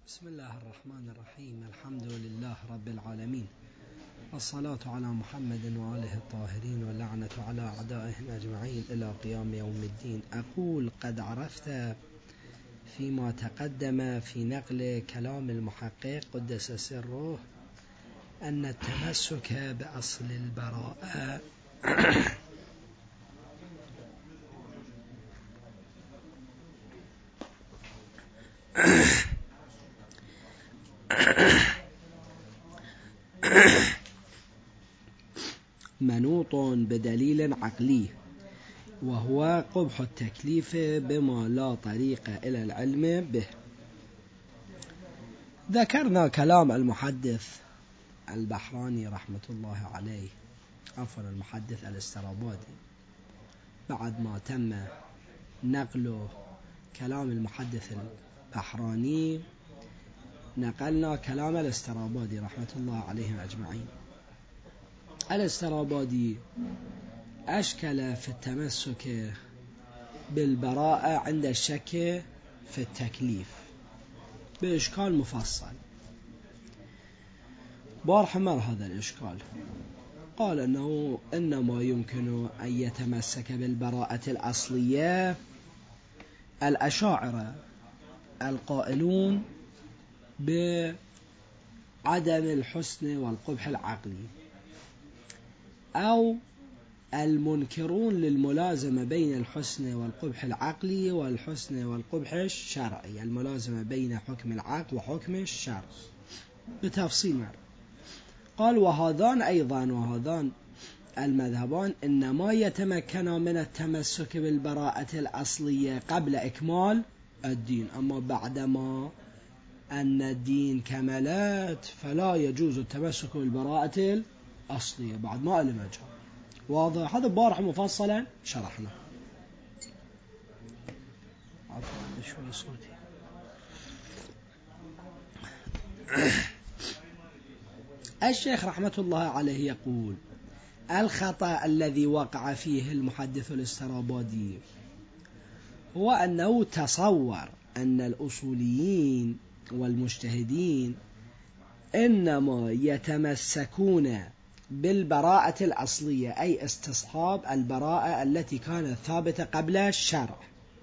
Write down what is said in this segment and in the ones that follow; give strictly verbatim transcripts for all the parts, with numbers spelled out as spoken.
بسم الله الرحمن الرحيم. الحمد لله رب العالمين، والصلاة على محمد وآله الطاهرين، واللعنة على أعدائهم أجمعين إلى قيام يوم الدين. أقول قد عرفت فيما تقدم في نقل كلام المحقق قدس سره أن التمسك بأصل البراءة منوط بدليل عقلي، وهو قبح التكليف بما لا طريق إلى العلم به. ذكرنا كلام المحدث البحراني رحمة الله عليه، عفوا المحدث الاسترابادي، بعد ما تم نقل كلام المحدث البحراني نقلنا كلام الاسترابادي رحمة الله عليهم أجمعين. الاسترابادي أشكل في التمسك بالبراءة عند الشك في التكليف بإشكال مفصل. بارح مر هذا الإشكال، قال أنه إنما يمكن أن يتمسك بالبراءة الأصلية الأشاعرة القائلون بعدم الحسن والقبح العقلي، أو المنكرون للملازمة بين الحسن والقبح العقلي والحسن والقبح الشرعي، الملازمة بين حكم العقل وحكم الشرع بتفصيل مر. قال وهذان أيضا وهذان المذهبان إنما يتمكنا من التمسك بالبراءة الأصلية قبل إكمال الدين، أما بعدما أن الدين كملت فلا يجوز التمسك بالبراءة الأصلية بعد ما ألمجها. واضح؟ هذا بارح مفصلا شرحنا. شوي صوتي. الشيخ رحمة الله عليه يقول الخطأ الذي وقع فيه المحدث الاسترابادي هو أنه تصور أن الأصوليين والمجتهدين إنما يتمسكون بالبراءة الأصلية، أي استصحاب البراءة التي كانت ثابتة قبل الشرع،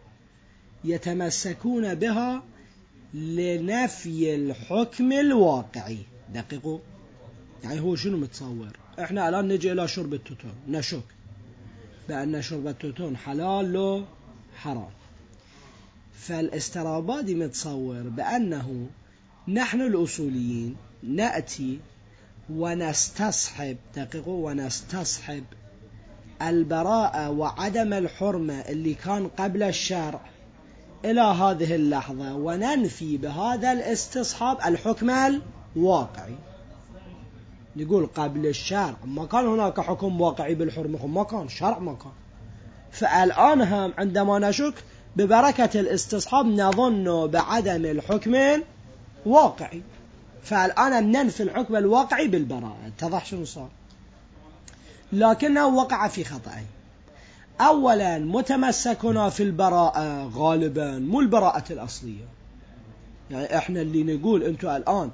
يتمسكون بها لنفي الحكم الواقعي. دقيقوا، يعني هو شنو متصور؟ احنا الآن نجي إلى شرب التوتون، نشك بأن شرب التوتون حلال لو حرام، فالاسترابادي متصور بأنه نحن الأصوليين نأتي ونستصحب، دقيقوا، ونستصحب البراءة وعدم الحرمة اللي كان قبل الشرع إلى هذه اللحظة، وننفي بهذا الاستصحاب الحكم الواقعي. نقول قبل الشرع ما كان هناك حكم واقعي بالحرمة، ما كان شرع، ما كان. فالآن هم عندما نشك ببركة الاستصحاب نظن بعدم الحكم الواقعي، فالآن ننفي الحكم الواقعي بالبراءة. اتضح شنو صار؟ لكنه وقع في خطأين. أولا متمسكنا في البراءة غالبا مو البراءة الأصلية، يعني احنا اللي نقول انتم الآن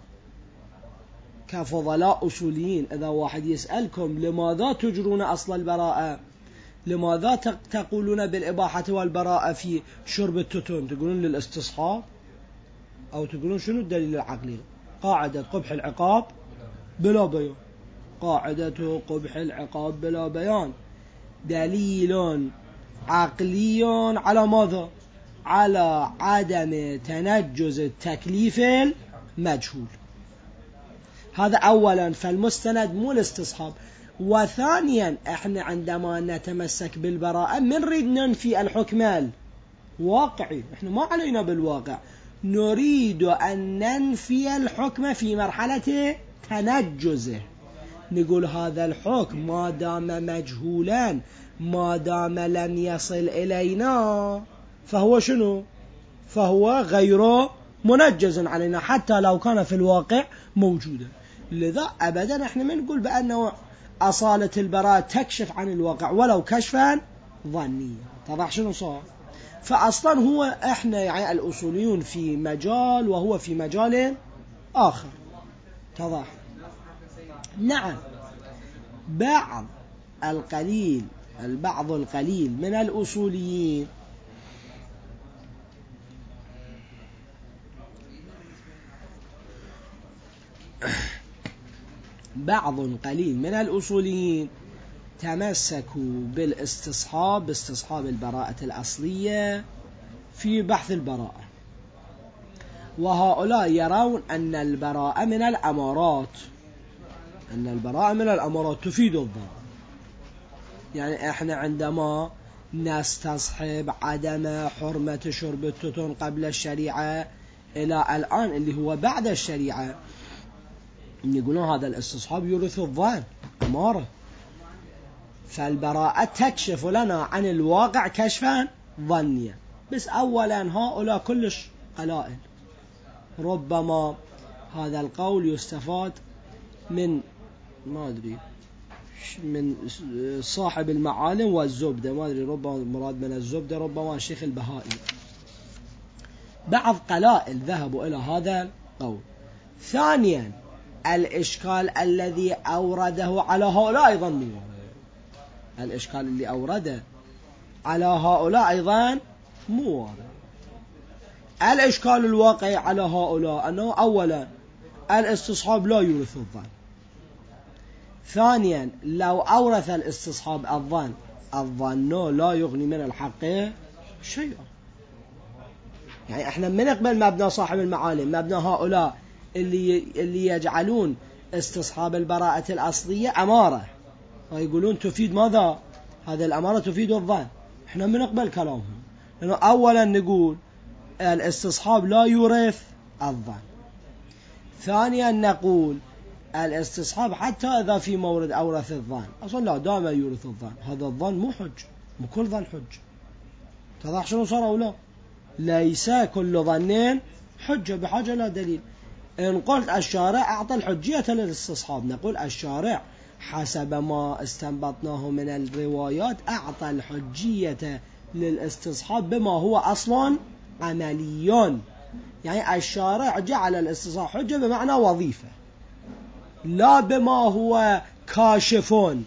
كفضلاء أصوليين، إذا واحد يسألكم لماذا تجرون أصل البراءة، لماذا تقولون بالإباحة والبراءة في شرب التوتون، تقولون للاستصحاب أو تقولون شنو الدليل العقلي؟ قاعدة قبح العقاب بلا بيان، قاعدة قبح العقاب بلا بيان دليل عقلي على ماذا؟ على عدم تنجز التكليف المجهول. هذا أولا، فالمستند مو الاستصحاب. وثانيا احنا عندما نتمسك بالبراءة من نريد ننفي الحكم الواقعي، احنا ما علينا بالواقع، نريد أن ننفي الحكم في مرحلة تنجزه. نقول هذا الحكم ما دام مجهولا، ما دام لم يصل إلينا، فهو شنو؟ فهو غير منجز علينا حتى لو كان في الواقع موجودا. لذا أبدا احنا ما نقول بأنه أصالة البراءة تكشف عن الواقع ولو كشفا ظنيا. طبعا شنو صار؟ فأصلا هو إحنا يعني الأصوليون في مجال وهو في مجال آخر. تضح؟ نعم، بعض القليل البعض القليل من الأصوليين بعض قليل من الأصوليين تمسكوا بالاستصحاب باستصحاب البراءة الأصلية في بحث البراءة، وهؤلاء يرون أن البراءة من الأمارات أن البراءة من الأمارات تفيد الظن. يعني إحنا عندما نستصحب عدم حرمة شرب التتن قبل الشريعة إلى الآن اللي هو بعد الشريعة، يقولون هذا الاستصحاب يورث الظن أمارة، فالبراءة تكشف لنا عن الواقع كشفا ظنيا. بس أولا هؤلاء كلش قلائل. ربما هذا القول يستفاد من ما أدري من صاحب المعالم والزبدة، ما أدري ربما مراد من الزبدة ربما الشيخ البهائي. بعض قلائل ذهبوا إلى هذا القول. ثانيا الإشكال الذي أورده على هؤلاء أيضا مو الإشكال اللي أورده على هؤلاء أيضا مو وارد. الإشكال الواقعي على هؤلاء أنه أولا الاستصحاب لا يورث الظن. ثانيا لو أورث الاستصحاب الظن، الظن لا يغني من الحق شيئا. يعني احنا من نقبل مبنى صاحب المعالم، مبنى هؤلاء اللي اللي يجعلون استصحاب البراءة الأصلية أمارة ويقولون تفيد ماذا؟ هذه الأمارة تفيد الظن. احنا من نقبل كلامهم، لأنه أولا نقول الاستصحاب لا يورث الظن. ثانيا نقول الاستصحاب حتى إذا في مورد أورث الظن أصلا لا دام يورث الظن، هذا الظن مو حج، مو كل ظن حج. تضح شنو صار أو لا؟ ليس كل ظنين حجة بحاجة لا دليل. إن قلت الشارع أعطى الحجية للاستصحاب، نقول الشارع حسب ما استنبطناه من الروايات أعطى الحجية للاستصحاب بما هو أصلا عملي. يعني الشارع جعل الاستصحاب حجة بمعنى وظيفة لا بما هو كاشفون.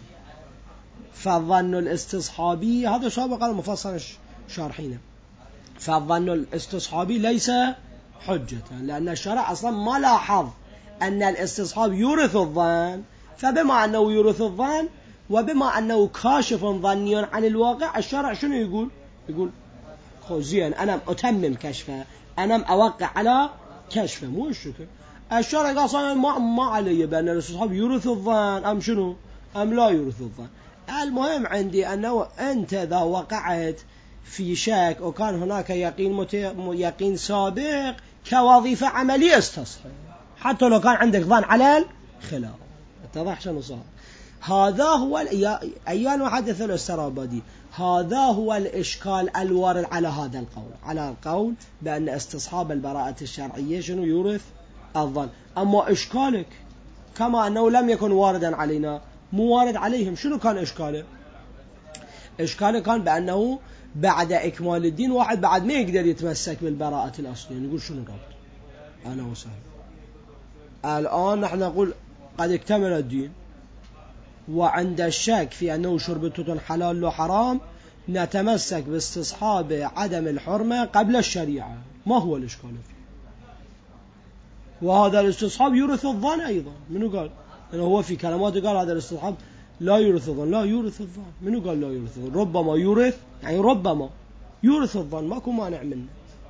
فالظن الاستصحابي هذا سابقا المفصل شارحينه، فالظن الاستصحابي ليس حجة، لأن الشارع أصلا ما لاحظ أن الاستصحاب يورث الظن، فبما أنه يورث الظن وبما أنه كاشف ظني عن الواقع، الشارع شنو يقول؟ يقول زين أنا أتمم كشفه، أنا أوقع على كشفه، مو الشكل. الشارع قال صار ما ما علي بأن الاستصحاب يورث الظن أم شنو أم لا يورث الظن. المهم عندي أنه أنت إذا وقعت في شك وكان هناك يقين مت... يقين سابق كوظيفة عملية استصحب، حتى لو كان عندك ظن على الخلاف. اتضح شنو صار؟ هذا هو ال... أيان وحدث الاسترابادي، هذا هو الإشكال الوارد على هذا القول، على القول بأن استصحاب البراءة الشرعية شنو يورث الظن. أما إشكالك كما أنه لم يكن واردا علينا مو وارد عليهم، شنو كان إشكاله؟ إشكاله كان بأنه بعد إكمال الدين واحد بعد ما يقدر يتمسك بالبراءة الأصلية. نقول شنو ربط؟ أنا وسهل. الآن نحن نقول قد اكتمل الدين وعند الشك في أنه شرب التتن حلال لو حرام نتمسك باستصحاب عدم الحرمة قبل الشريعة. ما هو الإشكال فيه؟ وهذا الاستصحاب يورث الظن أيضا. منو قال؟ لأنه هو في كلماته قال هذا الاستصحاب لا يورث الظن. لا يورث الظن. منو قال لا يورث الظن؟ ربما يورث، يعني ربما يورث الظن، ماكو مانع منه.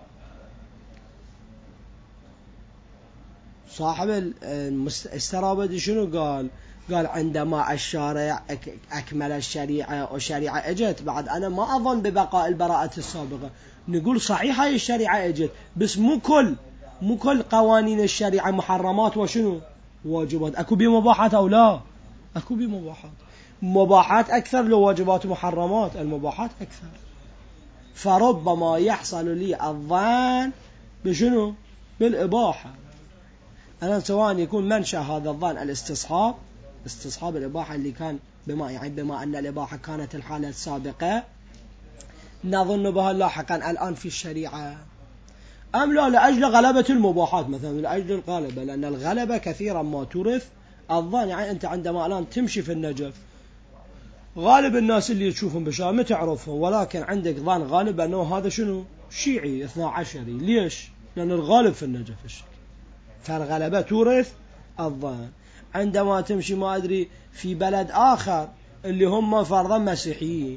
صاحب الاسترابادي شنو قال؟ قال عندما الشارع أكمل الشريعة والشريعة اجت بعد أنا ما أظن ببقاء البراءة السابقة. نقول صحيح هاي الشريعة اجت بس مو كل مو كل قوانين الشريعة محرمات وشنو واجبات. أكو بمباحات أو لا؟ أكو بمباحات. مباحات أكثر لو واجبات محرمات، المباحات أكثر. فربما يحصل لي الظن بشنو؟ بالإباحة. أنا سواء يكون منشأ هذا الظن الاستصحاب، استصحاب الإباحة اللي كان بما يعني بما أن الإباحة كانت الحالة السابقة، نظن بها لاحقا الآن في الشريعة، أم لا لأجل غلبة المباحات مثلا، لأجل الغلبة، لأن الغلبة كثيرا ما تورث الظن. يعني أنت عندما الآن تمشي في النجف غالب الناس اللي تشوفهم بالشارع ما تعرفهم، ولكن عندك ظن غالب أنه هذا شنو شيعي اثنا عشري. ليش؟ لأن الغالب في النجف الشيعي، فالغلبة تورث الظن. عندما تمشي ما أدري في بلد آخر اللي هم فرضا مسيحيين،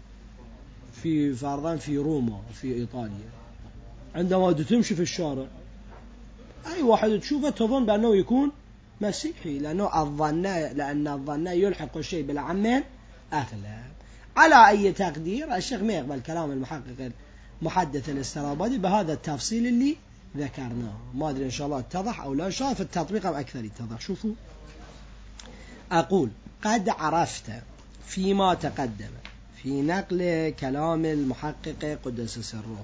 في فرضا في روما في إيطاليا، عندما تمشي في الشارع أي واحد تشوفه تظن بأنه يكون مسيحي، لأنه الظن لأن الظن يلحق الشيء بالعمل أغلب. على أي تقدير الشيخ ما يقبل كلام المحقق المحدث الاسترابادي بهذا التفصيل اللي ذكرناه. ما أدري إن شاء الله اتضح أو لا، إن شاء الله في التطبيق أو أكثر يتضح. شوفوا، أقول قد عرفت فيما تقدم في نقل كلام المحقق قدس سره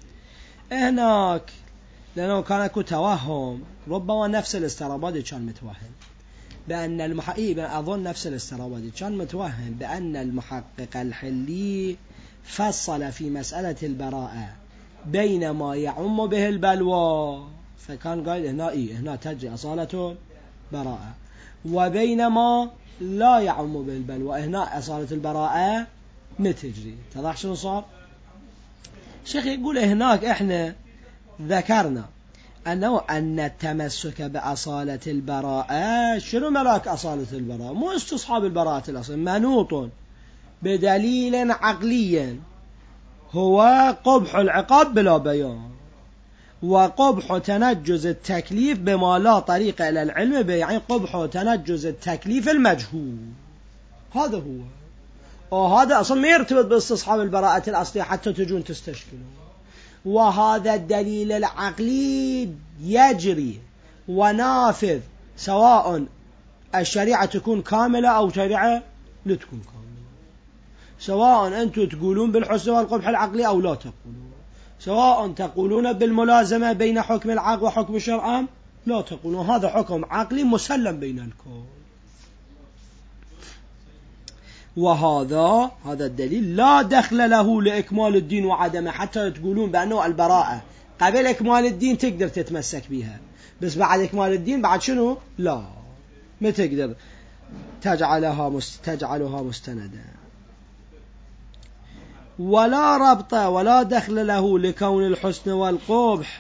هناك، لأنه كان اكو توهم، ربما نفس الاسترابادي كان متوهم بأن المحقق، أظن نفس الاسترابادي كان متوهم بأن المحقق الحلي فصل في مسألة البراءة بين ما يعم به البلوى، فكان قال هنا إيه هنا تجري أصالة براءة، وبينما لا يعم به البلوى هنا أصالة البراءة متجري. تضح شنو صار؟ شيخ يقول هناك إحنا ذكرنا أنه أن التمسك بأصالة البراءة، شنو ملاك أصالة البراءة؟ مو استصحاب البراءة الأصل، منوط بدليل عقلي هو قبح العقاب بلا بيان، وقبح تنجز التكليف بما لا طريق إلى العلم به، يعني قبح تنجز التكليف المجهول. هذا هو، وهذا أصلا ما يرتبط باستصحاب البراءة الأصلية حتى تجون تستشكلون. وهذا الدليل العقلي يجري ونافذ سواء الشريعة تكون كاملة أو شريعة لا تكون كاملة، سواء أنتم تقولون بالحسن والقبح العقلي أو لا تقولون، سواء تقولون بالملازمة بين حكم العقل وحكم الشرع أم لا تقولون. هذا حكم عقلي مسلم بين الكل. وهذا هذا الدليل لا دخل له لإكمال الدين وعدمه، حتى تقولون بأنه البراءة قبل إكمال الدين تقدر تتمسك بها، بس بعد إكمال الدين بعد شنو؟ لا، ما تقدر تجعلها مست... تجعلها مستندا. ولا ربط ولا دخل له لكون الحسن والقبح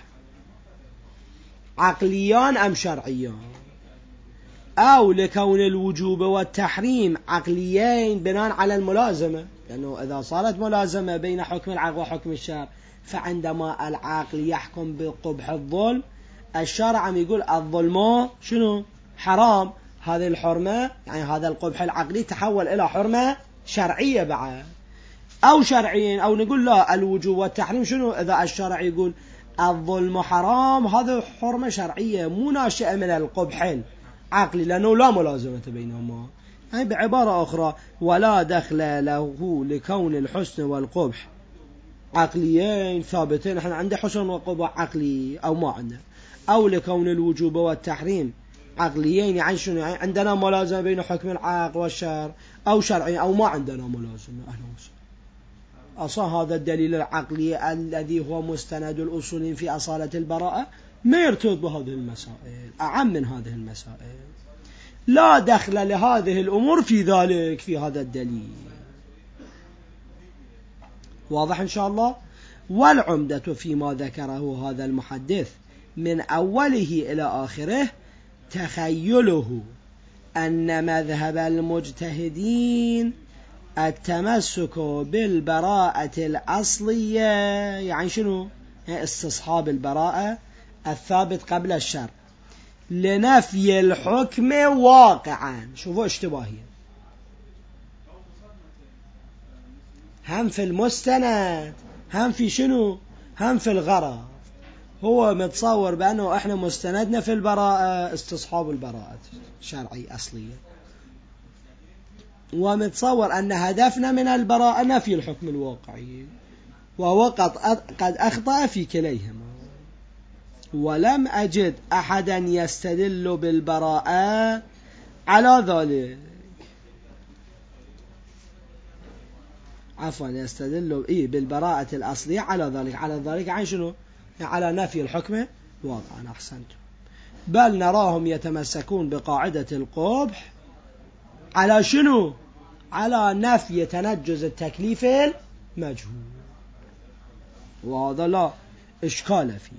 عقليان أم شرعيان، أو لكون الوجوب والتحريم عقليين بناء على الملازمة، لأنه إذا صارت ملازمة بين حكم العقل وحكم الشرع، فعندما العقل يحكم بقبح الظلم، الشرع عم يقول الظلم شنو؟ حرام. هذه الحرمة يعني هذا القبح العقلي تحول إلى حرمة شرعية بعد، أو شرعيين، أو نقول لا الوجوب والتحريم شنو؟ إذا الشرع يقول الظلم حرام، هذا حرمة شرعية مو ناشئة من القبح عقلي، لأنه لا ملازمة بينهما. يعني بعبارة أخرى، ولا دخل له لكون الحسن والقبح عقليين ثابتين، احنا عندنا حسن وقبح عقلي أو ما عندنا، أو لكون الوجوب والتحريم عقليين، يعني شنو؟ يعني عندنا ملازمة بين حكم العقل والشرع، أو شرعي أو ما عندنا ملازمة. أهلا وسهلا. أصلا هذا الدليل العقلي الذي هو مستند الأصولين في أصالة البراءة ما يرتبط بهذه المسائل، أعم من هذه المسائل. لا دخل لهذه الأمور في ذلك في هذا الدليل. واضح إن شاء الله؟ والعمدة فيما ذكره هذا المحدث من أوله إلى آخره تخيله أن مذهب المجتهدين التمسك بالبراءة الأصلية، يعني شنو؟ يعني استصحاب البراءة الثابت قبل الشرع لنفي الحكم واقعا. شوفوا اشتباهية، هم في المستند هم في شنو؟ هم في الغرض. هو متصور بأنه احنا مستندنا في البراءة استصحاب البراءة شرعي أصلية، ومتصور أن هدفنا من البراءة نفي الحكم الواقعي، وهو قد أخطأ في كليهما. ولم أجد أحدا يستدل بالبراءة على ذلك. عفوا يستدل إيه بالبراءة الأصلية على ذلك، على ذلك عن شنو؟ على نفي الحكم واقعا. أحسنتم. بل نراهم يتمسكون بقاعدة القبح على شنو؟ على نفي تنجز التكليف المجهول، وهذا لا إشكال فيه.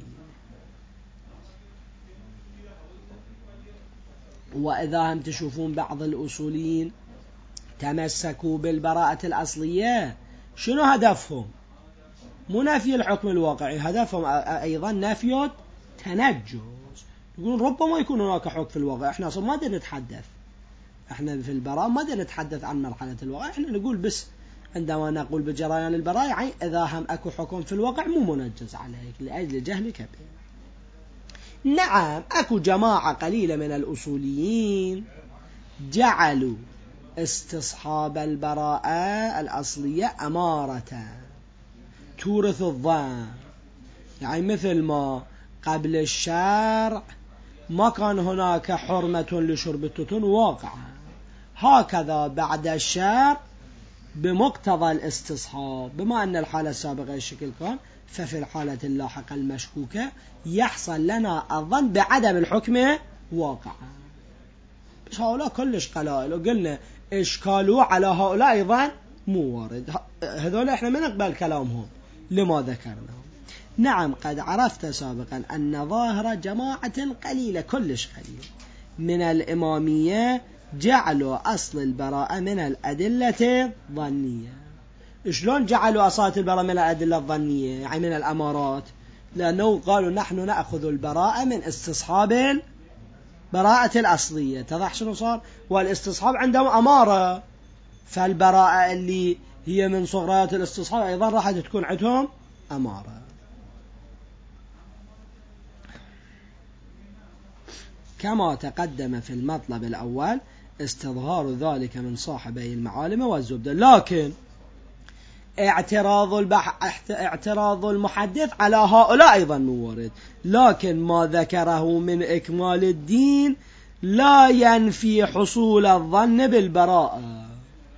وإذا هم تشوفون بعض الأصوليين تمسكوا بالبراءة الأصلية، شنو هدفهم؟ مو نفي الحكم الواقعي، هدفهم أيضا نفي تنجز. يقولون ربما يكون هناك حكم في الواقع، احنا اصلا ما بدنا نتحدث، احنا في البراءة ما بدنا نتحدث عن مرحلة الواقع، احنا نقول بس عندما نقول بجريان البراءة يعني إذا هم أكو حكم في الواقع مو منجز عليك لأجل جهلك به. نعم أكو جماعة قليلة من الأصوليين جعلوا استصحاب البراءة الأصلية أمارة تورث الظن، يعني مثل ما قبل الشرع ما كان هناك حرمة لشرب التتن واقعا، هكذا بعد الشرع بمقتضى الاستصحاب، بما أن الحالة السابقة الشكل كان، ففي الحالة اللاحقة المشكوكة يحصل لنا الظن بعدم الحكم واقعا. بس هؤلاء كلش قلائل، وقلنا إشكالوا على هؤلاء أيضا مو وارد، هذول إحنا ما نقبل كلامهم لما ذكرنا. نعم قد عرفت سابقا أن ظاهر جماعة قليلة كلش قليلة من الإمامية جعلوا أصل البراءة من الأدلة الظنية. شلون جعلوا أصالة البراءة من الأدلة الظنية؟ يعني من الأمارات، لأنه قالوا نحن نأخذ البراءة من استصحاب براءة الأصلية. تضح شنو صار؟ والاستصحاب عندهم أمارة، فالبراءة اللي هي من صغرات الاستصحاب أيضا راح تكون عندهم أمارة. كما تقدم في المطلب الأول استظهار ذلك من صاحبي المعالم والزبدة. لكن اعتراض البح... اعتراض المحدث على هؤلاء أيضا موارد، لكن ما ذكره من إكمال الدين لا ينفي حصول الظن بالبراءة.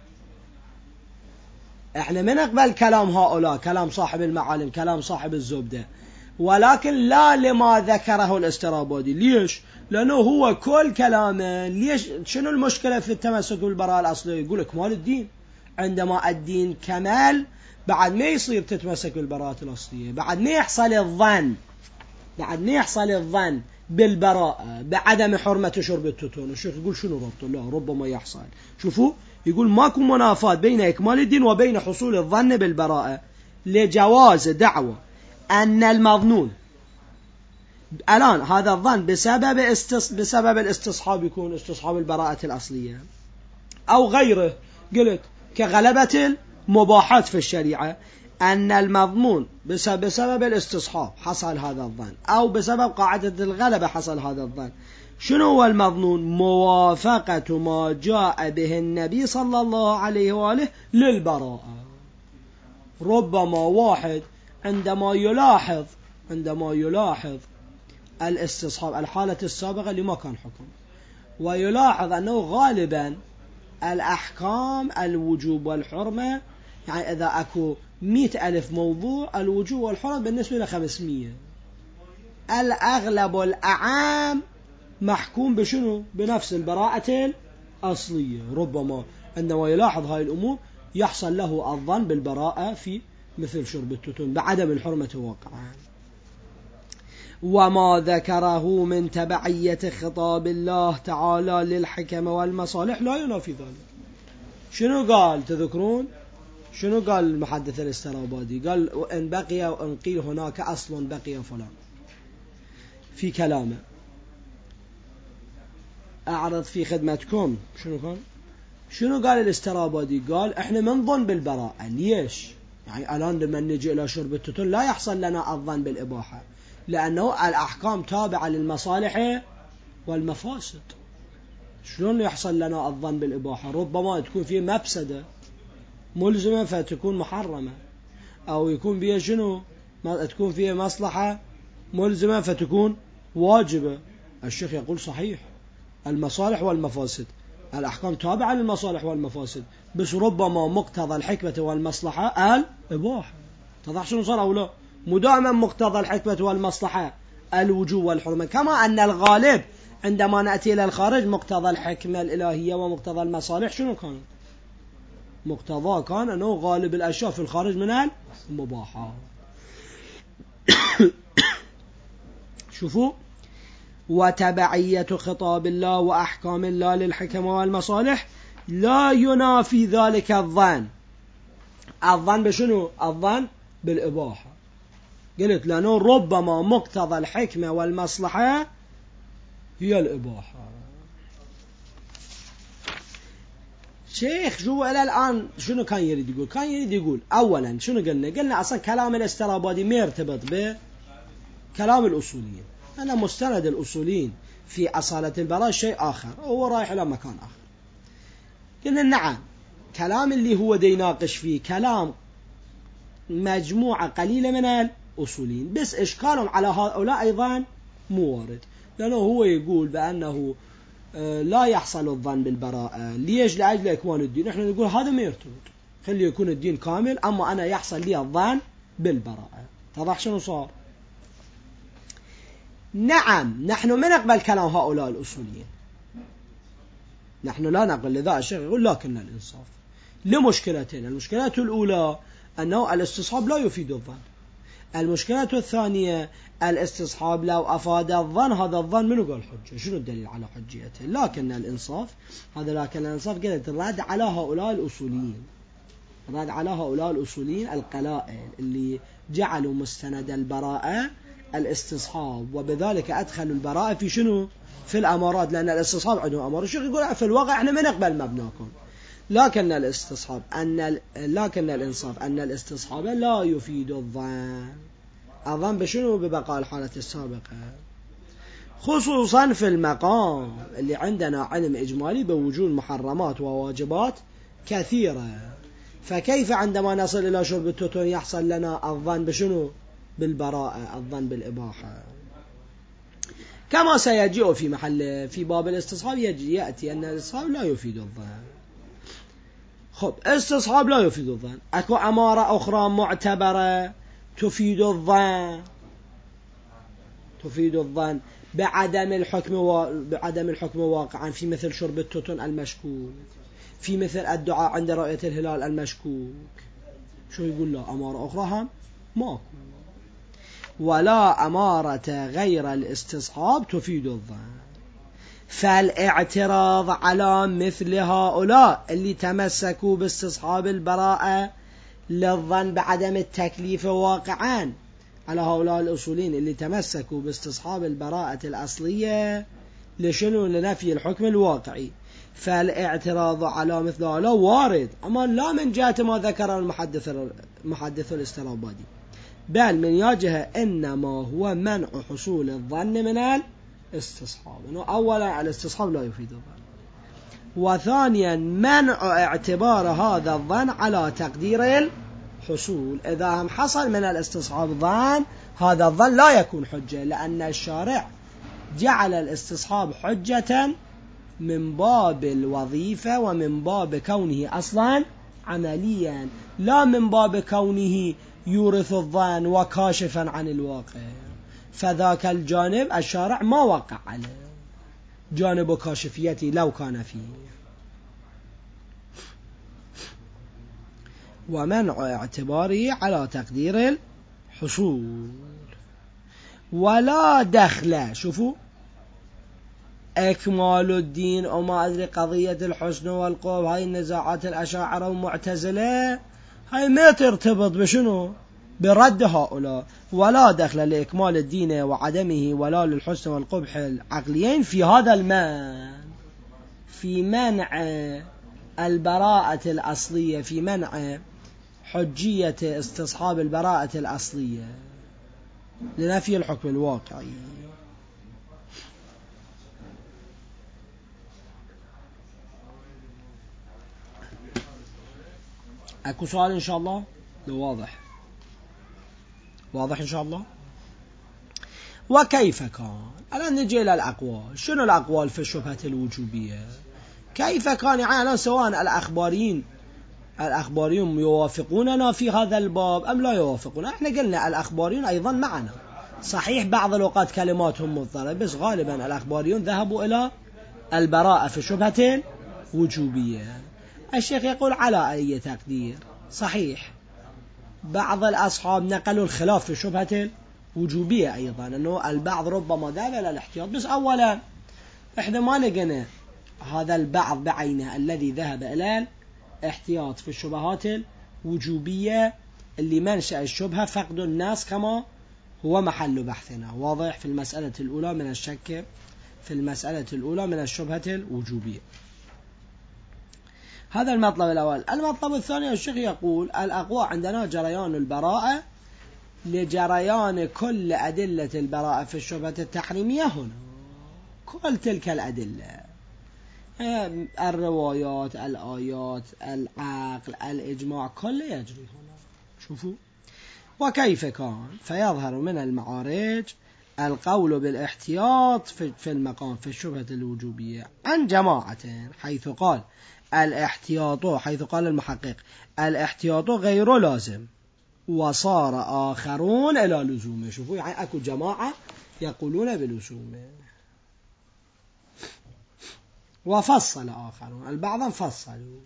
احنا من نقبل كلام هؤلاء، كلام صاحب المعالم، كلام صاحب الزبدة، ولكن لا لما ذكره الاسترابادي. ليش؟ لأنه هو كل كلامه. ليش؟ شنو المشكلة في التمسك بالبراءة الأصلية؟ يقول إكمال الدين، عندما الدين كمال بعد ما يصير تتمسك بالبراءة الأصلية، بعد ما يحصل الظن، بعد ما يحصل الظن بالبراءة بعدم حرمة شرب التتون. الشيخ يقول شنو ربطه؟ لا ربما يحصل. شوفوا يقول ماكو منافاة بين إكمال الدين وبين حصول الظن بالبراءة لجواز دعوة أن المظنون الآن هذا الظن بسبب استص... بسبب الاستصحاب، يكون استصحاب البراءة الأصلية أو غيره، قلت كغلبة المباحات في الشريعة، أن المضمون بسبب, بسبب الاستصحاب حصل هذا الظن، أو بسبب قاعدة الغلبة حصل هذا الظن. شنو هو المضمون؟ موافقة ما جاء به النبي صلى الله عليه وآله للبراءة. ربما واحد عندما يلاحظ عندما يلاحظ الاستصحاب الحالة السابقة اللي ما كان حكم، ويلاحظ أنه غالبا الأحكام الوجوب والحرمة، يعني إذا أكو مئة ألف موضوع الوجوب والحرمة بالنسبة لخمسمية، الأغلب الأعام محكوم بشنو؟ بنفس البراءة الأصلية. ربما عندما يلاحظ هاي الأمور يحصل له الظن بالبراءة في مثل شرب التتون بعدم الحرمة واقعا. وما ذكره من تبعية خطاب الله تعالى للحكم والمصالح لا ينافي ذلك. شنو قال؟ تذكرون شنو قال المحدث الاسترابادي؟ قال وإن بقي وإن قيل هناك أصل بقي فلان في كلامه. أعرض في خدمتكم شنو قال؟ شنو قال الاسترابادي؟ قال احنا منظن بالبراءة. ليش؟ يعني الآن لما نجي إلى شرب التتون لا يحصل لنا الظن بالإباحة، لأنه الأحكام تابعة للمصالح والمفاسد. شلون يحصل لنا الظن بالإباحة؟ ربما تكون فيه مفسدة ملزمة فتكون محرمة، أو يكون فيها شنو؟ تكون فيها مصلحة ملزمة فتكون واجبة. الشيخ يقول صحيح، المصالح والمفاسد الأحكام تابعة للمصالح والمفاسد، بس ربما مقتضى الحكمة والمصلحة الإباحة. اتضح شنو صار أو لا؟ مو دائما مقتضى الحكمة والمصلحة الوجوب والحرمة، كما أن الغالب عندما نأتي إلى الخارج مقتضى الحكمة الإلهية ومقتضى المصالح شنو كان؟ مقتضى كان أنه غالب الأشياء في الخارج من المباحة. شوفوا، وتبعية خطاب الله وأحكام الله للحكم والمصالح لا ينافي ذلك الظن. الظن بشنو؟ الظن بالإباحة. قلت لأنه ربما مقتضى الحكمة والمصلحة هي الإباحة. شيخ شو إلى الآن شنو كان يريد يقول؟ كان يريد يقول أولا شنو قلنا؟ قلنا أصلا كلام الاسترابادي ما يرتبط بكلام الأصوليين. أنا مستند الأصوليين في أصالة البراءة شيء آخر، هو رايح إلى مكان آخر. قلنا نعم، كلام اللي هو دي يناقش فيه كلام مجموعة قليلة من الأصوليين، بس إشكالهم على هؤلاء أيضا مو وارد، لأنه هو يقول بأنه لا يحصل الظن بالبراءة. ليش؟ لأجل إكمال الدين. نحن نقول هذا ما يرتبط، خلي يكون الدين كامل، أما أنا يحصل لي الظن بالبراءة. تضح شنو صار؟ نعم، نحن ما نقبل كلام هؤلاء الأصوليين، نحن لا نقبل. لذا الشيخ يقول لكن الإنصاف لمشكلتين. المشكلة الأولى أنه الاستصحاب لا يفيد الظن. المشكلة الثانية الاستصحاب لو أفاد الظن، هذا الظن منو قال حجة؟ شنو الدليل على حجيته؟ لكن الإنصاف هذا، لكن الإنصاف قلت الرد على هؤلاء الأصوليين، الرد على هؤلاء الأصوليين القلائل اللي جعلوا مستند البراءة الاستصحاب، وبذلك أدخلوا البراءة في شنو؟ في الأمارات، لأن الاستصحاب عندهم أمارات. الشيخ يقول في الواقع احنا ما نقبل مبناكم، لكن الاستصحاب أن لكن الإنصاف أن الاستصحاب لا يفيد الظن. الظن بشنو؟ ببقاء الحالة السابقة، خصوصا في المقام اللي عندنا علم إجمالي بوجود محرمات وواجبات كثيرة. فكيف عندما نصل إلى شرب التوتون يحصل لنا الظن بشنو؟ بالبراءة، الظن بالإباحة. كما سيجيء في محل في باب الاستصحاب يجي يأتي أن الاستصحاب لا يفيد الظن. خب، استصحاب لا يفيد الظن، أكو أمارة أخرى معتبرة تفيد الظن، تفيد الظن بعدم الحكم و... بعدم الحكم واقعا، في مثل شرب التوتون المشكوك، في مثل الدعاء عند رؤية الهلال المشكوك. شو يقول له؟ أمارة أخرى هم ماكو. ولا أمارة غير الاستصحاب تفيد الظن. فالاعتراض على مثل هؤلاء اللي تمسكوا باستصحاب البراءة للظن بعدم التكليف واقعا، على هؤلاء الأصولين اللي تمسكوا باستصحاب البراءة الأصلية لشنو؟ لنفي الحكم الواقعي. فالاعتراض على مثل هؤلاء وارد، أما لا من جهة ما ذكر المحدث المحدث الاسترابادي، بل من جهة إنما هو منع حصول الظن من الاستصحاب. إنه أولا الاستصحاب لا يفيد الظن، وثانيا منع اعتبار هذا الظن على تقدير الحصول. إذا هم حصل من الاستصحاب ظن، هذا الظن لا يكون حجة، لأن الشارع جعل الاستصحاب حجة من باب الوظيفة ومن باب كونه أصلا عمليا، لا من باب كونه يورث الظن وكاشفا عن الواقع. فذاك الجانب الشارع ما وقع عليه، جانب كاشفيته لو كان فيه. ومنع اعتباره على تقدير الحصول. ولا دخل، شوفوا، إكمال الدين وما أدري قضية الحسن والقوب، هاي النزاعات الأشاعرة والمعتزلة هاي ما ترتبط بشنو؟ برد هؤلاء. ولا دخل لإكمال الدين وعدمه ولا للحسن والقبح العقليين في هذا المنع، في منع البراءة الأصلية، في منع حجية استصحاب البراءة الأصلية لنفي الحكم الواقعي. أكو سؤال إن شاء الله؟ لو واضح واضح إن شاء الله. وكيف كان؟ الآن نجي إلى الأقوال. شنو الأقوال في الشبهة الوجوبية؟ كيف كان يعني سواء الأخباريين الأخباريون يوافقوننا في هذا الباب أم لا يوافقون؟ احنا قلنا الأخباريون أيضا معنا، صحيح بعض الأوقات كلماتهم مضطرة، بس غالبا الأخباريون ذهبوا إلى البراءة في شبهة وجوبية. الشيخ يقول على أي تقدير صحيح بعض الأصحاب نقلوا الخلاف في شبهة وجوبية أيضا، أنه البعض ربما ذهب إلى الاحتياط، بس أولا إحنا ما لقينا هذا البعض بعينه الذي ذهب إلى الاحتياط في الشبهات الوجوبية اللي منشأ الشبهة فقد الناس كما هو محل بحثنا، واضح في المسألة الأولى من الشك في المسألة الأولى من الشبهة الوجوبية. هذا المطلب الأول. المطلب الثاني الشيخ يقول الأقوى عندنا جريان البراءة لجريان كل أدلة البراءة في الشبهة التحريمية هنا، كل تلك الأدلة، الروايات، الآيات، العقل، الإجماع، كل يجري هنا. شوفوا وكيف كان، فيظهر من المعارج القول بالاحتياط في المقام في الشبهة الوجوبية عن جماعة، حيث قال الاحتياط، حيث قال المحقق الاحتياط غير لازم، وصار آخرون إلى لزومه. شوفوا يعني أكو جماعة يقولون بلزومه، وفصل آخرون، البعض فصلوا،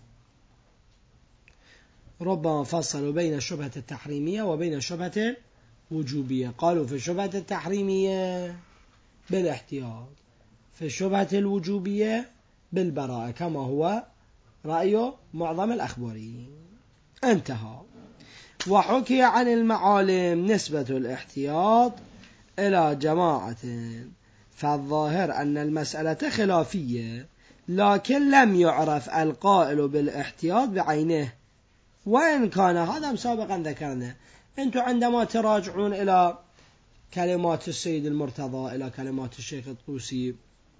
ربما فصلوا بين الشبهة التحريمية وبين الشبهة الوجوبية، قالوا في الشبهة التحريمية بالاحتياط، في الشبهة الوجوبية بالبراءة، كما هو رأي معظم الأخباريين. انتهى. وحكي عن المعالم نسبة الاحتياط إلى جماعة، فالظاهر أن المسألة خلافية، لكن لم يعرف القائل بالاحتياط بعينه، وإن كان هذا سابقا ذكرنا. أنتم عندما تراجعون إلى كلمات السيد المرتضى، إلى كلمات الشيخ الطوسي،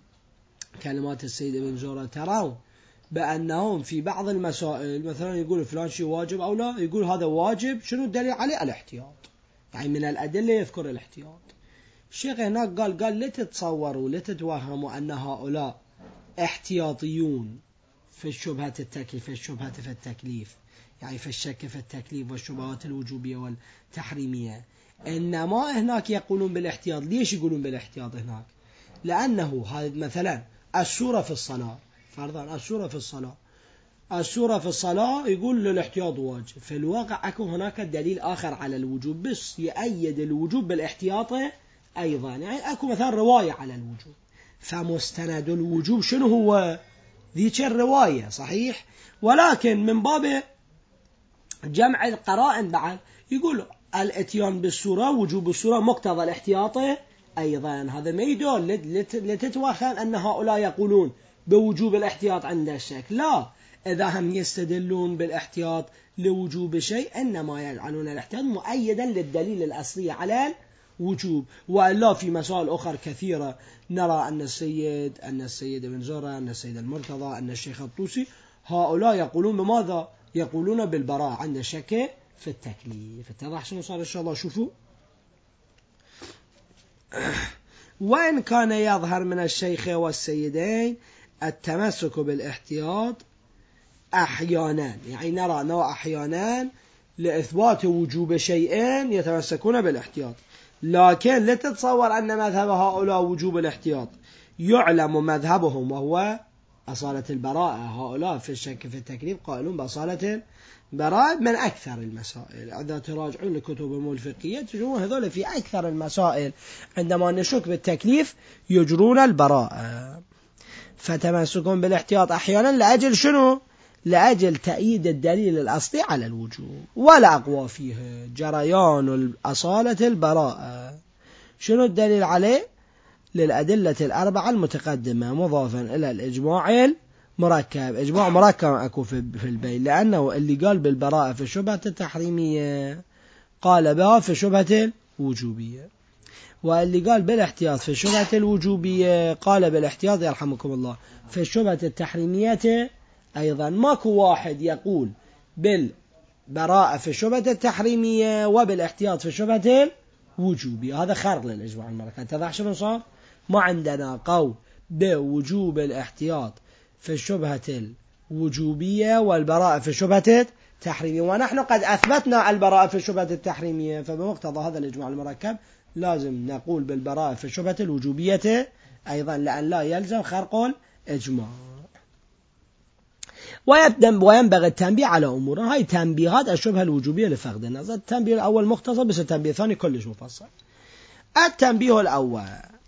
كلمات السيد ابن جورة، ترون بأنهم في بعض المسائل مثلا يقول فلان شيء واجب أو لا، يقول هذا واجب، شنو الدليل عليه؟ الاحتياط، يعني من الأدلة يذكر الاحتياط. الشيخ هناك قال قال لا تتصوروا لا تتوهموا أن هؤلاء احتياطيون في الشبهة التكليف، في الشبهة في التكليف، يعني في الشك في التكليف والشبهات الوجوبية والتحريمية، إنما هناك يقولون بالاحتياط. ليش يقولون بالاحتياط هناك؟ لأنه هذا مثلا السورة في الصلاة، فرضا السورة في الصلاة السورة في الصلاة يقول للاحتياط واجب، في الواقع أكو هناك دليل آخر على الوجوب، بس يأيد الوجوب بالاحتياط أيضا، يعني أكو مثلا رواية على الوجوب، فمستند الوجوب شنو هو؟ ذيك الرواية، صحيح، ولكن من باب جمع القرائن بعد يقول الاتيان بالسورة، وجوب السورة مقتضى الاحتياط أيضا. هذا ما يدل لتتوخم أن هؤلاء يقولون بوجوب الاحتياط عند الشك، لا، إذا هم يستدلون بالاحتياط لوجوب شيء إنما يجعلون الاحتياط مؤيدا للدليل الأصلي على الوجوب. وإلا في مسائل أخرى كثيرة نرى أن السيد أن السيد ابن زرع، أن السيد المرتضى، أن الشيخ الطوسي، هؤلاء يقولون بماذا؟ يقولون بالبراءة عند الشك في التكليف. اتضح شنو صار إن شاء الله؟ شوفوا. وإن كان يظهر من الشيخ والسيدين التمسك بالاحتياط أحيانا، يعني نرى أنه أحيانا لإثبات وجوب شيئين يتمسكون بالاحتياط، لكن لا تتصور أن مذهب هؤلاء وجوب الاحتياط يعلم مذهبهم وهو أصالة البراءة. هؤلاء في الشك في التكليف قائلون بأصالة البراءة من أكثر المسائل. إذا تراجعون لكتب الفقهية تجدون هذول في أكثر المسائل عندما نشك بالتكليف يجرون البراءة. فتمسكون بالاحتياط أحيانا لأجل شنو؟ لأجل تأييد الدليل الأصلي على الوجوب، ولا أقوى فيه جريان أصالة البراءة. شنو الدليل عليه؟ للأدلة الأربعة المتقدمة مضافا إلى الإجماع المركب. إجماع مركب أكو في البين، لأنه اللي قال بالبراءة في الشبهة التحريمية قال بها في الشبهة الوجوبية، واللي قال بالاحتياط في الشبهة الوجوبية قال بالاحتياط يرحمكم الله في الشبهة التحريمية أيضا. ماكو واحد يقول بالبراءة في الشبهة التحريمية وبالاحتياط في الشبهة الوجوبية. هذا خارق للإجماع المركب. تضح شنو صار؟ ما عندنا قول بوجوب الاحتياط في الشبهة الوجوبية والبراءة في الشبهة التحريمية، ونحن قد أثبتنا البراءة في الشبهة التحريمية، فبمقتضى هذا الإجماع المركب لازم نقول بالبراءة في الشبهة الوجوبية أيضا، لأن لا يلزم خرق الإجماع. وينبغي التنبيه على أمور، هاي تنبيهات الشبهة الوجوبية لفقد النظر. التنبيه الأول مختصر، بس التنبيه الثاني كلش مفصل. التنبيه الأول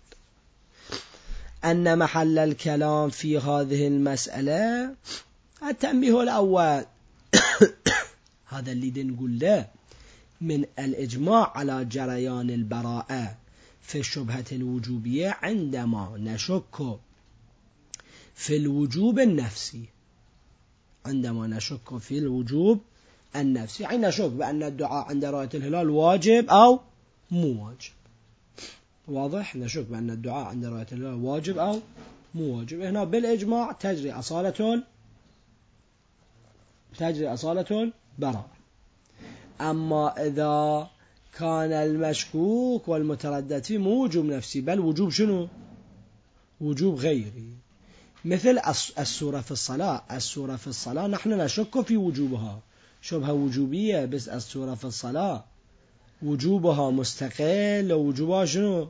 أن محل الكلام في هذه المسألة، التنبيه الأول هذا اللي نقول له من الإجماع على جريان البراءة في الشبهة الوجوبية عندما نشك في الوجوب النفسي، عندما نشك في الوجوب النفسي، يعني نشك بأن الدعاء عند رؤية الهلال واجب أو مو واجب. واضح؟ نشك بأن الدعاء عند رؤية الهلال واجب أو مو واجب. هنا بالإجماع تجري أصالة تجري أصالة البراءة. أما إذا كان المشكوك والمتردد فيه مو وجوب نفسي، بل وجوب شنو؟ وجوب غيري، مثل السورة في الصلاة. السورة في الصلاة نحن نشك في وجوبها، شبهة وجوبية، بس السورة في الصلاة وجوبها مستقل ووجوبها شنو؟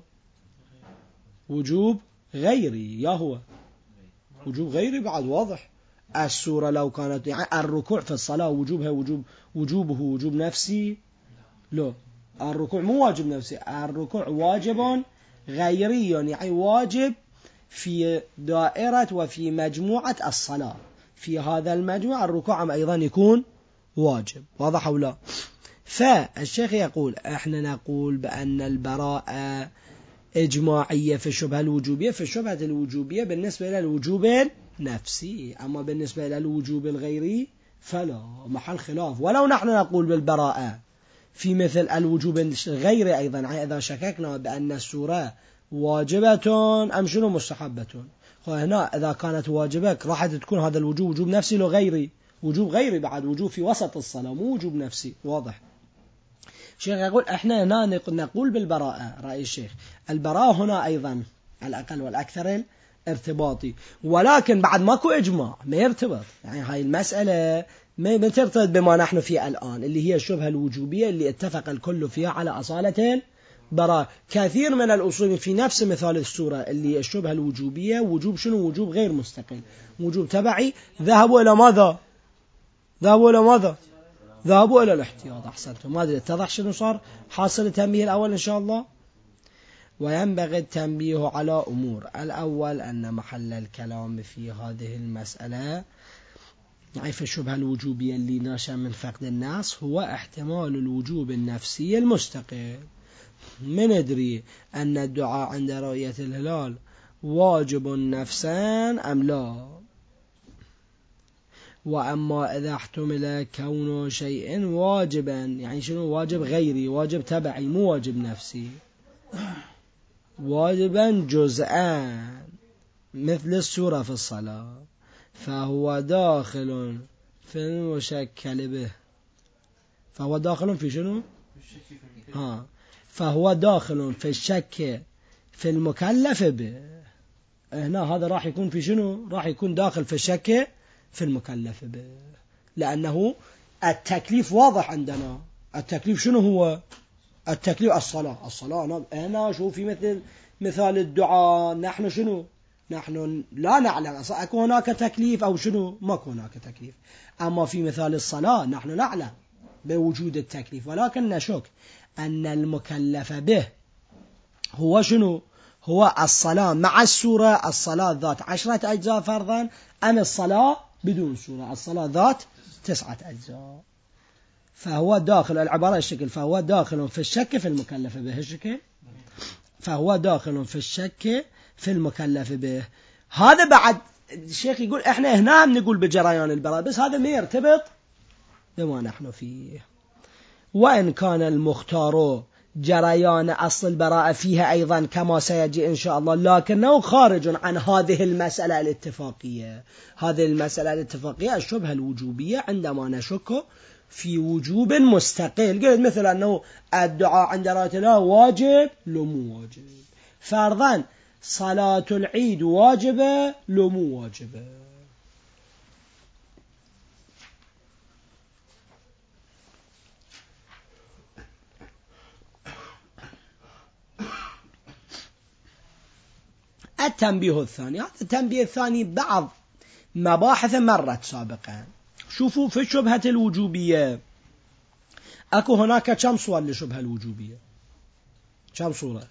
وجوب غيري، يا هو وجوب غيري بعد. واضح؟ السورة لو كانت يعني الركوع في الصلاة وجوبها وجوب وجوبه وجوب نفسي، لا، الركوع مو واجب نفسي، الركوع واجب غيري، يعني واجب في دائرة وفي مجموعة الصلاة، في هذا المجموع الركوع أيضا يكون واجب. واضح أو لا؟ فالشيخ يقول احنا نقول بأن البراءة إجماعية في الشبهة الوجوبية، في الشبهة الوجوبية بالنسبة إلى الوجوب النفسي، أما بالنسبة إلى الوجوب الغيري فلا محل خلاف. ولو نحن نقول بالبراءة في مثل الوجوب الغيري أيضا، إذا شككنا بأن السورة واجبة أم شنو مستحبة، هنا إذا كانت واجبة راح تكون هذا الوجوب وجوب نفسي لو غيري، وجوب غيري بعد، وجوب في وسط الصلاة مو وجوب نفسي. واضح؟ الشيخ يقول احنا هنا نقول بالبراءة، رأي الشيخ البراءة هنا أيضا الأقل والأكثر ارتباطي، ولكن بعد ماكو إجماع ما يرتبط، يعني هاي المسألة ما بترتبط بما نحن فيه الآن اللي هي الشبهة الوجوبية اللي اتفق الكل فيها على أصالة براءة. كثير من الأصول في نفس مثال السورة اللي الشبهة الوجوبية وجوب شنو؟ وجوب غير مستقل، وجوب تبعي، ذهبوا إلى ماذا؟ ذهبوا إلى ماذا؟ ذهبوا إلى الاحتياط. أحسنتم. ما أدري اتضح شنو صار حاصل التنبيه الأول إن شاء الله. وينبغي التنبيه على أمور. الأول أن محل الكلام في هذه المسألة يعني في الشبهة الوجوبية اللي ناشئة من فقد النص هو احتمال الوجوب النفسي المستقل. من ندري أن الدعاء عند رؤية الهلال واجب نفسا أم لا، وأما إذا احتمل كون شيء واجبا، يعني شنو واجب غيري، واجب تبعي مو واجب نفسي، واجبا جزءا مثل السورة في الصلاة، فهو داخل في المشكل به. فهو داخل في شنو؟ ها فهو داخل في الشك في المكلف به. هنا هذا راح يكون في شنو؟ راح يكون داخل في الشك في المكلف به، لأنه التكليف واضح عندنا. التكليف شنو هو؟ التكليف الصلاة. الصلاة هنا شو في مثل مثال الدعاء نحن شنو؟ نحن لا نعلم أكو هناك تكليف أو شنو؟ ما أكو هناك تكليف. أما في مثال الصلاة نحن نعلم بوجود التكليف، ولكن نشك أن المكلف به هو شنو؟ هو الصلاة مع السورة، الصلاة ذات عشرة أجزاء فرضا، أم الصلاة بدون سورة، الصلاة ذات تسعة أجزاء. فهو داخل العبارة الشكل، فهو داخل في الشك في المكلف به الشكل، فهو داخل في الشك في المكلف به. هذا بعد الشيخ يقول احنا هنا نقول بجريان البراءة، بس هذا ما يرتبط بما نحن فيه. وإن كان المختار جريان أصل البراءة فيها أيضا كما سيجي إن شاء الله، لكنه خارج عن هذه المسألة الاتفاقية. هذه المسألة الاتفاقية الشبهة الوجوبية عندما نشك في وجوب مستقل، قلت مثل أنه الدعاء عند رؤية الله واجب لو مو واجب، فرضا صلاة العيد واجبة لو مو واجبة، التنبيه الثاني، هذا التنبيه الثاني بعض مباحث مرت سابقا. شوفوا في شبهة الوجوبية أكو هناك كم صور لشبهة الوجوبية؟ كم صورة؟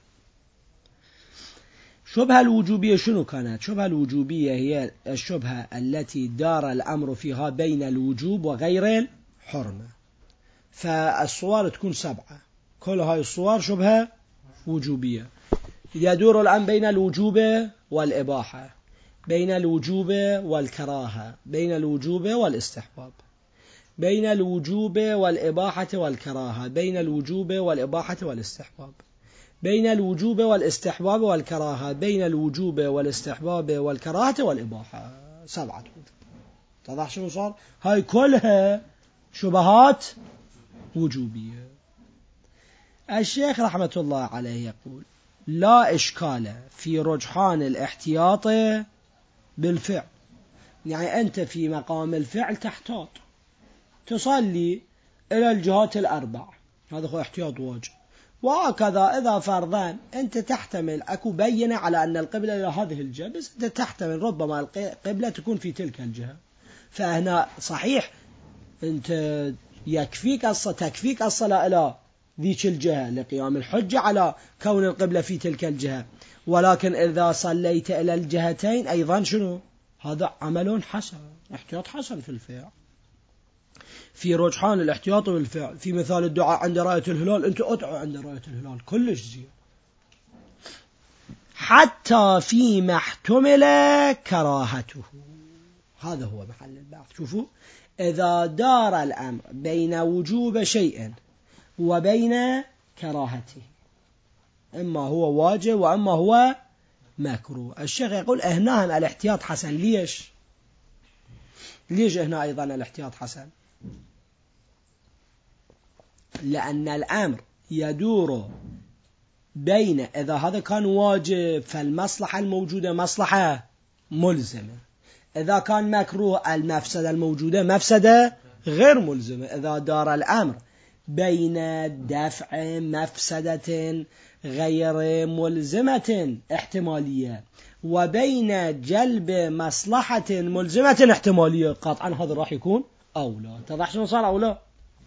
شبهة الوجوبية شنو كانت؟ شبهة الوجوبية هي الشبهة التي دار الأمر فيها بين الوجوب وغير الحرمة، فالصور تكون سبعة، كل هاي الصور شبهة وجوبية. يدور الآن بين الوجوب والإباحة، بين الوجوب والكراهة، بين الوجوب والاستحباب، بين الوجوب والإباحة والكراهة، بين الوجوب والإباحة والاستحباب، بين الوجوب والاستحباب والكراهة، بين الوجوب والاستحباب والكراهة والإباحة. سبعة. تضح شنو صار؟ هاي كلها شبهات وجوبية. الشيخ رحمة الله عليه يقول لا إشكال في رجحان الاحتياط بالفعل، يعني أنت في مقام الفعل تحتاط تصلي إلى الجهات الأربع، هذا هو احتياط واجب. وهكذا إذا فرضان أنت تحتمل أكو بينة على أن القبلة إلى هذه الجهة، بس أنت تحتمل ربما القبلة تكون في تلك الجهة، فهنا صحيح أنت يكفيك الصلاة تكفيك الصلاة إلى ذيك الجهة لقيام الحجة على كون القبلة في تلك الجهة، ولكن إذا صليت إلى الجهتين أيضا شنو؟ هذا عمل حسن، احتياط حسن في الفعل. في رجحان الاحتياط بالفعل، في مثال الدعاء عند رأية الهلال، أنت أدعو عند رأية الهلال كلش زين. حتى فيما احتمل كراهته، هذا هو محل البحث. شوفوا إذا دار الأمر بين وجوب شيء وبين كراهته، إما هو واجب وإما هو مكروه، الشيخ يقول هنا الاحتياط حسن. ليش؟ ليش هنا أيضا الاحتياط حسن؟ لأن الأمر يدور بين إذا هذا كان واجب فالمصلحة الموجودة مصلحة ملزمة، إذا كان مكروه المفسدة الموجودة مفسدة غير ملزمة. إذا دار الأمر بين دفع مفسدة غير ملزمة احتمالية وبين جلب مصلحة ملزمة احتمالية، قطعا هذا راح يكون أولى. تضح شنو صار أولى؟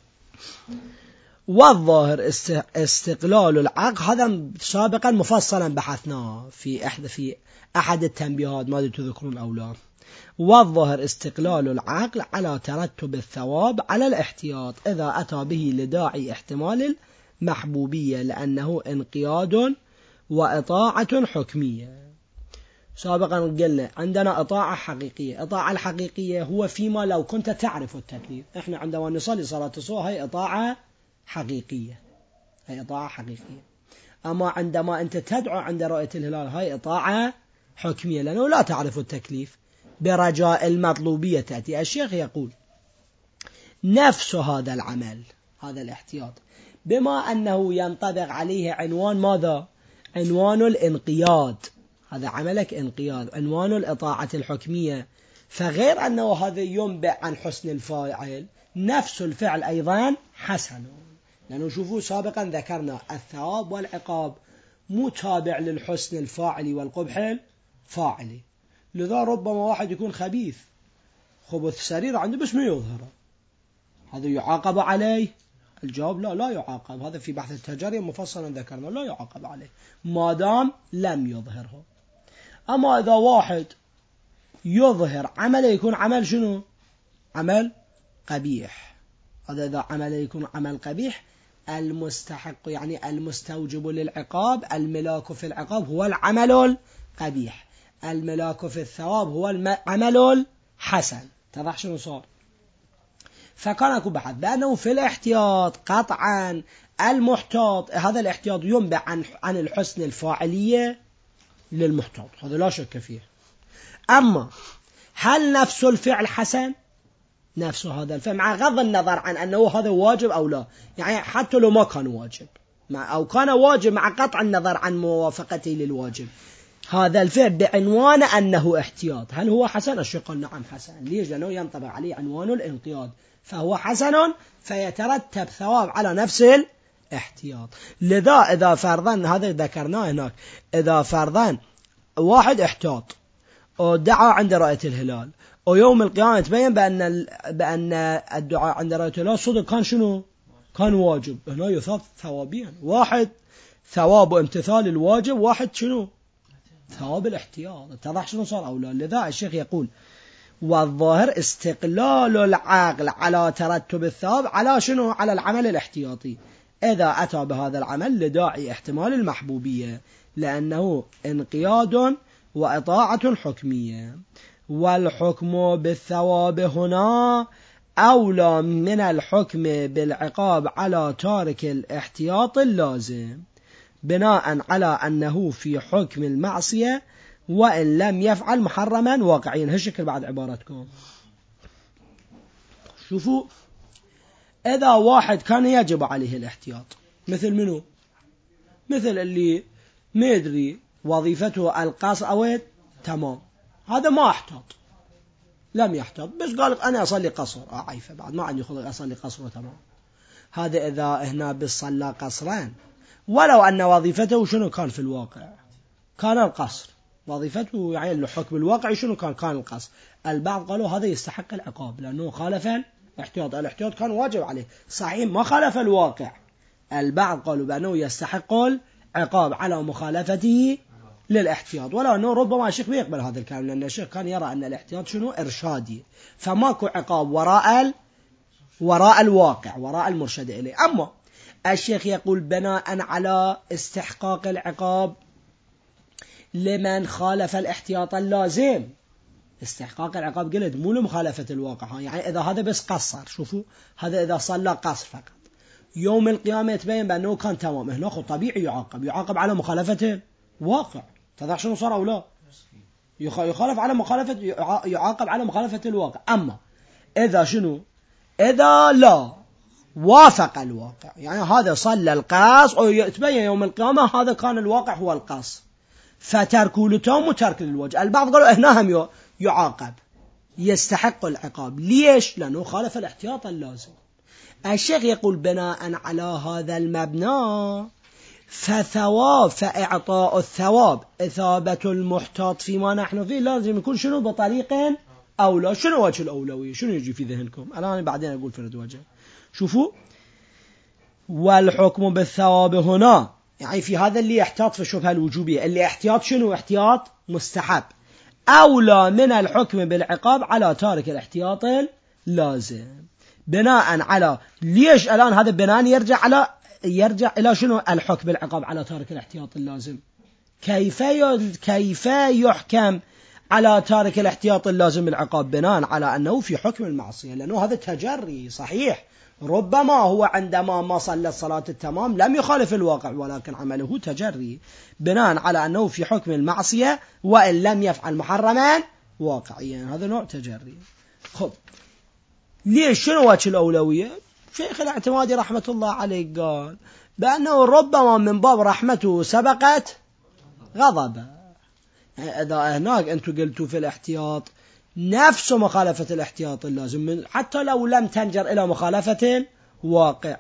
والظاهر استقلال العقل، هذا سابقا مفصلا بحثناه في أحد في أحد التنبيهات ما تذكرون أولى. والظاهر استقلال العقل على ترتب الثواب على الاحتياط إذا أتى به لداعي احتمال المحبوبية، لأنه انقياد وإطاعة حكمية. سابقا قلنا عندنا إطاعة حقيقية، إطاعة الحقيقية هو فيما لو كنت تعرف التكليف. إحنا عندما نصلي صلاة الصبح هي إطاعة حقيقية، هي إطاعة حقيقية. أما عندما أنت تدعو عند رؤية الهلال هي إطاعة حكمية، لأنه لا تعرف التكليف، برجاء المطلوبية تأتي. الشيخ يقول نفس هذا العمل، هذا الاحتياط، بما أنه ينطبق عليه عنوان ماذا؟ عنوان الانقياد، هذا عملك انقياد، عنوان الإطاعة الحكمية، فغير أنه هذا ينبع عن حسن الفاعل، نفس الفعل أيضا حسن. لأنه شوفوا سابقا ذكرنا الثواب والعقاب متابع للحسن الفاعل والقبح الفاعل، لذا ربما واحد يكون خبيث خبث سرير عنده بس ما يظهره، هذا يعاقب عليه؟ الجواب لا، لا يعاقب. هذا في بحث التجاري مفصلا ذكرنا لا يعاقب عليه ما دام لم يظهره. أما إذا واحد يظهر عمله يكون عمل شنو؟ عمل قبيح. هذا إذا عمله يكون عمل قبيح، المستحق يعني المستوجب للعقاب، الملاك في العقاب هو العمل القبيح، الملاك في الثواب هو العمل الحسن. تضح شنو صار؟ فكان أكو بحث بأنه في الاحتياط قطعا المحتاط، هذا الاحتياط ينبع عن عن الحسن الفاعلية للمحتاط، هذا لا شك فيه. أما هل نفس الفعل حسن؟ نفس هذا الفعل مع غض النظر عن أنه هذا واجب أو لا، يعني حتى لو ما كان واجب مع أو كان واجب مع قطع النظر عن موافقته للواجب، هذا الفعل بعنوان أنه احتياط، هل هو حسن؟ الشيخ قال نعم حسن. ليش؟ لأنه ينطبق عليه عنوان الانقياد، فهو حسن، فيترتب ثواب على نفس الاحتياط. لذا إذا فرضا، هذا ذكرناه هناك، إذا فرضا واحد احتاط ودعا عند رؤية الهلال، ويوم القيامة تبين بأن بأن الدعاء عند رؤية الهلال صدق كان شنو؟ كان واجب. هنا يثاب ثوابيا، واحد ثواب امتثال الواجب، واحد شنو؟ ثواب الاحتياط. اتضح شنو صار أو لا؟ لذا الشيخ يقول والظاهر استقلال العقل على ترتب الثواب على شنو؟ على العمل الاحتياطي إذا أتى بهذا العمل لداعي احتمال المحبوبية، لأنه انقياد وإطاعة حكمية. والحكم بالثواب هنا أولى من الحكم بالعقاب على تارك الاحتياط اللازم، بناء على أنه في حكم المعصية وإن لم يفعل محرما واقعيا. هالشكل بعد عبارتكم. شوفوا، إذا واحد كان يجب عليه الاحتياط، مثل منه؟ مثل اللي ما يدري وظيفته القصر أو تمام، هذا ما احتاط، لم يحتاط، بس قال أنا أصلي قصر، آه عيفة بعد ما عندي خلق أصلي قصر وتمام. هذا إذا هنا بالصلاة قصرين، ولو أن وظيفته شنو كان في الواقع؟ كان القصر وظيفته، يعني الحكم الواقعي شنو كان؟ كان القصر. البعض قالوا هذا يستحق العقاب لأنه خالف الاحتياط، الاحتياط كان واجب عليه صحيح ما خالف الواقع. البعض قالوا بأنه يستحق العقاب على مخالفته للاحتياط، ولو أنه ربما الشيخ بيقبل هذا الكلام، لأن الشيخ كان يرى أن الاحتياط شنو؟ إرشادي، فماكو عقاب وراء ال... وراء الواقع، وراء المرشد إليه. أما الشيخ يقول بناء على استحقاق العقاب لمن خالف الاحتياط اللازم. استحقاق العقاب قلت مو لمخالفة الواقع، يعني إذا هذا بس قصر، شوفوا هذا إذا صلى قصر فقط، يوم القيامة يتبين بأنه كان تمام، هنا خو طبيعي يعاقب، يعاقب على مخالفة الواقع. تضح شنو صار أو لا؟ يخالف على مخالفة، يعاقب على مخالفة الواقع. أما إذا شنو؟ إذا لا وافق الواقع، يعني هذا صلى القاص ويتبين يوم القيامة هذا كان الواقع هو القاص، فتركوا لتام وترك للوجه. البعض قالوا هنا هم يعاقب، يستحق العقاب. ليش؟ لأنه خالف الاحتياط اللازم. الشيخ يقول بناء على هذا المبنى فثواب فإعطاء الثواب إثابة المحتاط فيما نحن فيه لازم يكون شنو؟ بطريق أولى. شنو وجه الأولوية؟ شنو يجي في ذهنكم؟ الآن بعدين أقول فرد وجه. شوفوا، والحكم بالثواب هنا يعني في هذا اللي يحتاط في الشبهة الوجوبية، اللي احتياط شنو؟ احتياط مستحب، أولى من الحكم بالعقاب على تارك الاحتياط اللازم، بناء على ليش الآن هذا بناء يرجع على يرجع إلى شنو؟ الحكم بالعقاب على تارك الاحتياط اللازم. كيف كيف يحكم على تارك الاحتياط اللازم بالعقاب؟ بناء على أنه في حكم المعصية، لأنه هذا تجري صحيح، ربما هو عندما ما صلى الصلاة التمام لم يخالف الواقع ولكن عمله تجري، بناء على أنه في حكم المعصية وإن لم يفعل محرما واقعيا، هذا نوع تجري. خب ليش؟ شنو وجه الأولوية؟ شيخ الاعتمادي رحمة الله عليه قال بأنه ربما من باب رحمته سبقت غضبه. إذا هناك أنتم قلتوا في الاحتياط نفس مخالفة الاحتياط اللازم حتى لو لم تنجر إلى مخالفة الواقع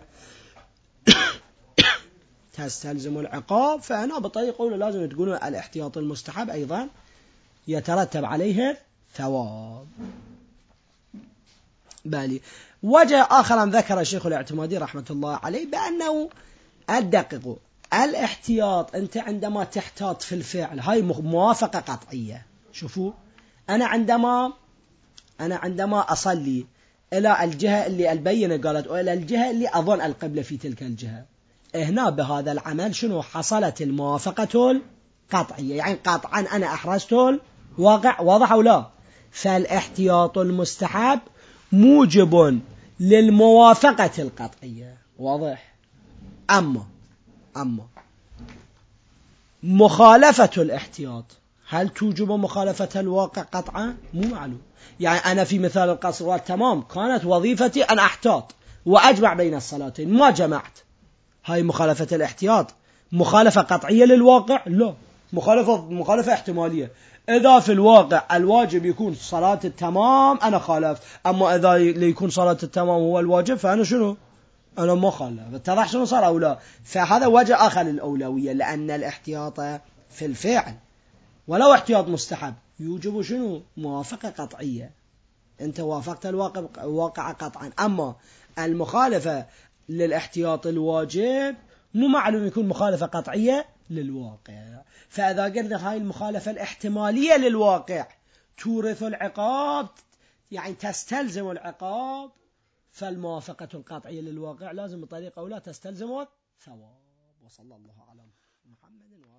تستلزم العقاب، فهنا بطريقة أولى لازم تقولون الاحتياط المستحب أيضا يترتب عليه ثواب. بالي وجه آخر ذكر الشيخ الاعتمادي رحمة الله عليه بأنه الدقيق الاحتياط أنت عندما تحتاط في الفعل هاي موافقة قطعية. شوفوا، أنا عندما أنا عندما أصلي إلى الجهة اللي البينة قالت وإلى الجهة اللي أظن القبلة في تلك الجهة، هنا بهذا العمل شنو؟ حصلت الموافقة القطعية، يعني قطعا أنا أحرزت الواقع. واضح أو لا؟ فالاحتياط المستحب موجب للموافقة القطعية. واضح؟ أما أما مخالفة الاحتياط هل توجب مخالفة الواقع قطعا؟ مو معلوم. يعني أنا في مثال القصر تمام كانت وظيفتي أن أحتاط وأجمع بين الصلاتين ما جمعت، هاي مخالفة الاحتياط مخالفة قطعية للواقع؟ لا، مخالفة مخالفة احتمالية. إذا في الواقع الواجب يكون صلاة التمام أنا خالفت، أما إذا يكون صلاة التمام هو الواجب فأنا شنو؟ أنا ما خالف. اتضح شنو صار أو لا؟ فهذا وجه آخر للأولوية، لأن الاحتياط في الفعل ولو احتياط مستحب يوجب شنو؟ موافقة قطعية، أنت وافقت الواقع واقع قطعا. أما المخالفة للاحتياط الواجب مو معلوم يكون مخالفة قطعية للواقع. فإذا قلنا هاي المخالفة الاحتمالية للواقع تورث العقاب، يعني تستلزم العقاب، فالموافقة القطعية للواقع لازم بطريقة أو لا تستلزم الثواب. وصلى الله على محمد.